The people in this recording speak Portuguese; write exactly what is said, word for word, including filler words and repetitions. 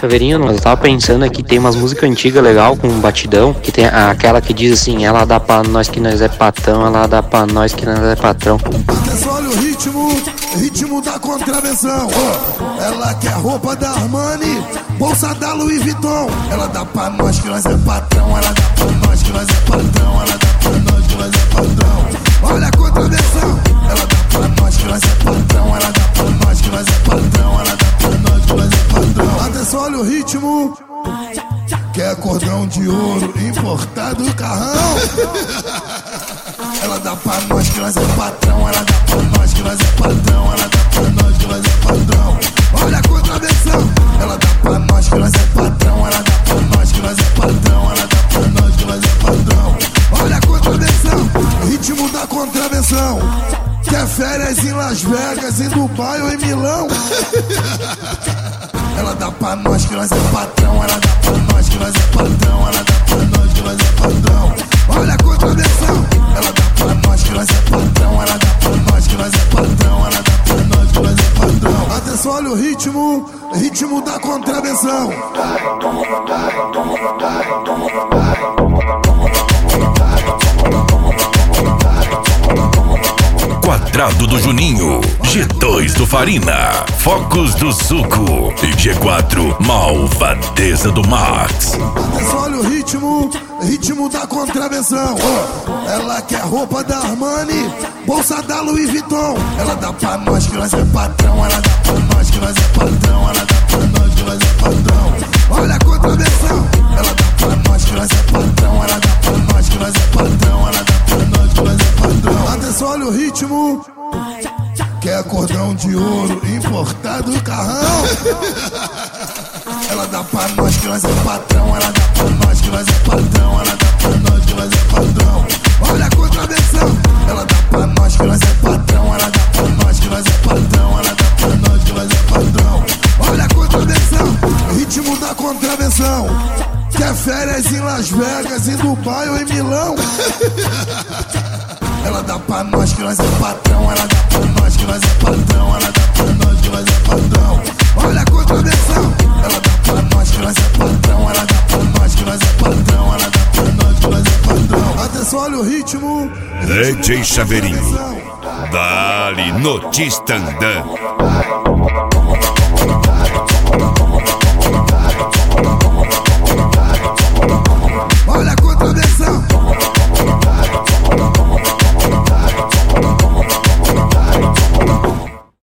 Chaveirinho, eu tava pensando aqui, tem umas músicas antigas legal com um batidão, que tem aquela que diz assim, ela dá pra nós que nós é patrão, ela dá pra nós que nós é patrão. Atenção, olha o ritmo, ritmo da contravenção. Oh, ela quer roupa da Armani, bolsa da Louis Vuitton. Ela dá pra nós que nós é patrão, ela dá pra nós que nós é patrão, ela dá pra nós que nós é patrão. Olha a contravenção, ela dá pra nós que nós é patrão, ela dá pra nós que nós é patrão, ela dá pra nós que nós é patrão. Atenção, olha o ritmo, quer cordão de ouro importado carrão. Ela dá pra nós que nós é patrão, ela dá pra nós que nós é patrão, ela dá pra nós que nós é patrão. Olha a contravenção, ela dá pra nós que nós é patrão, ela dá pra nós que nós é patrão, ela dá pra nós que nós é patrão. Olha a contravenção, ritmo da contravenção. Quer férias em Las Vegas, em Dubai ou em Milão? Ela dá pra nós que nós é patrão, ela dá pra nós que nós é patrão, ela dá pra nós que nós é patrão. Olha a contravenção, ela dá pra nós que nós é patrão, ela dá pra nós que nós é patrão, ela dá pra nós que nós é patrão. Atenção, olha o ritmo, ritmo da contravenção. Quadrado do Juninho, G dois do Farina, Focos do Suco e G quatro Malvadeza do Max. Atenção, olha o ritmo, ritmo da contravenção. Oh, ela quer roupa da Armani, bolsa da Louis Vuitton. Ela dá pra nós que nós é patrão, ela dá pra nós que nós é patrão, ela dá pra nós que nós é patrão. Olha a contravenção, ela dá pra nós que nós é patrão, ela dá pra nós que nós é patrão, ela dá pra nós que nós é patrão. Atenção, olha o ritmo, quer cordão de ouro importado carrão. Ela dá pra nós que nós é patrão, ela dá pra nós que nós é patrão, ela dá pra nós que nós é patrão. Olha a contravenção, ela dá pra nós que nós é patrão, ela dá pra nós que nós é patrão, ela dá pra nós que nós é patrão. Olha a contravenção, ritmo da contravenção. Quer férias em Las Vegas, em Dubai ou em Milão? Ela dá pra nós que nós é patrão, ela dá pra nós que nós é patrão, ela dá pra nós que nós é patrão. Olha a contravenção, ela dá pra nós que nós é patrão, ela dá pra nós que nós é patrão, ela dá pra nós que nós é patrão. Atenção, olha o ritmo, D J Chaveirinho, dali no Tistandã.